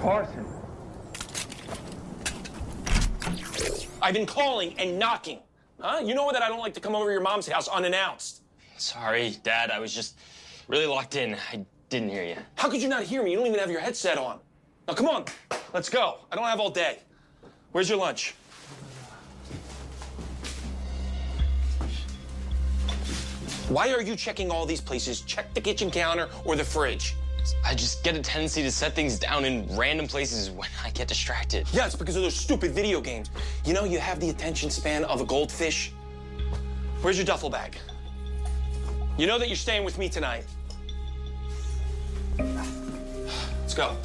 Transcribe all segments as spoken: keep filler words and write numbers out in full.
Carson. I've been calling and knocking. Huh? You know that I don't like to come over to your mom's house unannounced. Sorry, Dad. I was just really locked in. I didn't hear you. How could you not hear me? You don't even have your headset on. Now, come on. Let's go. I don't have all day. Where's your lunch? Why are you checking all these places? Check the kitchen counter or the fridge. I just get a tendency to set things down in random places when I get distracted. Yeah, it's because of those stupid video games. You know, you have the attention span of a goldfish. Where's your duffel bag? You know that you're staying with me tonight. Let's go.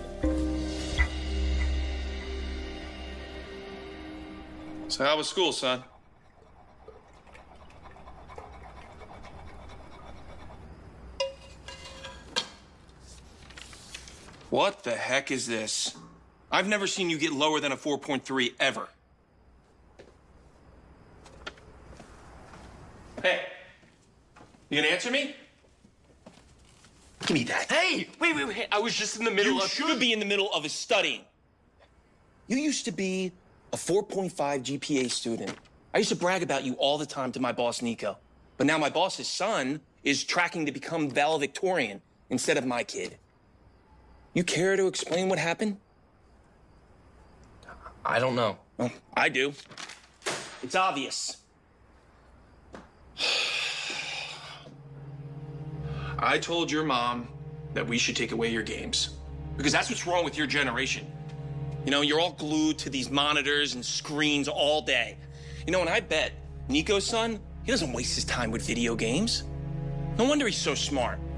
So how was school, son? What the heck is this? I've never seen you get lower than a four point three ever. Hey, you gonna answer me? Give me that. Hey, wait, wait, wait. I was just in the middle You of... should be in the middle of a studying. You used to be a four point five G P A student. I used to brag about you all the time to my boss, Nico. But now my boss's son is tracking to become valedictorian instead of my kid. You care to explain what happened? I don't know. Well, I do. It's obvious. I told your mom that we should take away your games. Because that's what's wrong with your generation. You know, you're all glued to these monitors and screens all day. You know, and I bet Nico's son, he doesn't waste his time with video games. No wonder he's so smart.